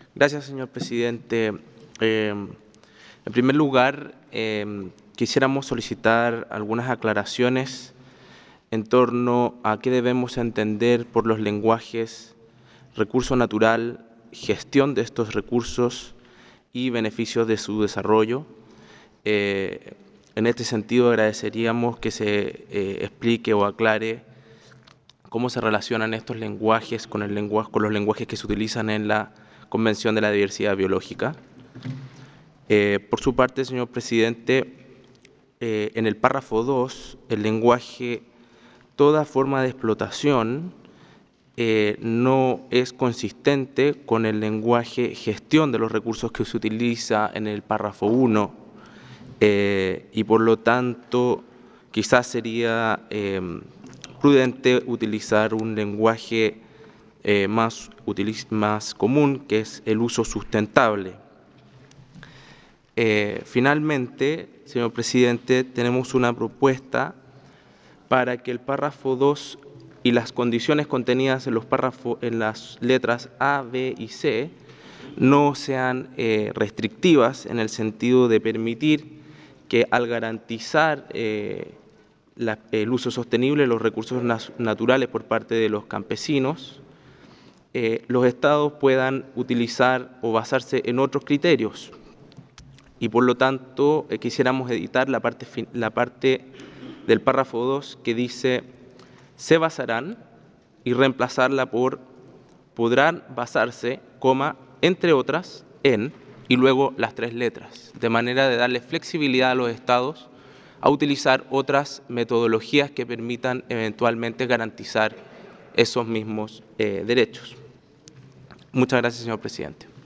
Gracias, señor presidente. En primer lugar, quisiéramos solicitar algunas aclaraciones en torno a qué debemos entender por los lenguajes recurso natural, gestión de estos recursos y beneficios de su desarrollo. En este sentido, agradeceríamos que se explique o aclare cómo se relacionan estos lenguajes con los lenguajes que se utilizan en la Convención de la Diversidad Biológica. Por su parte, señor presidente, en el párrafo 2, el lenguaje toda forma de explotación no es consistente con el lenguaje gestión de los recursos que se utiliza en el párrafo 1 y por lo tanto quizás sería prudente utilizar un lenguaje más común, que es el uso sustentable. Finalmente, señor presidente, tenemos una propuesta para que el párrafo 2 y las condiciones contenidas en las letras A, B y C no sean restrictivas, en el sentido de permitir que al garantizar el uso sostenible de los recursos naturales por parte de los campesinos, los estados puedan utilizar o basarse en otros criterios. Y por lo tanto quisiéramos editar la parte del párrafo 2 que dice se basarán y reemplazarla por podrán basarse, entre otras, en, y luego las tres letras, de manera de darle flexibilidad a los estados a utilizar otras metodologías que permitan eventualmente garantizar esos mismos derechos. Muchas gracias, señor presidente.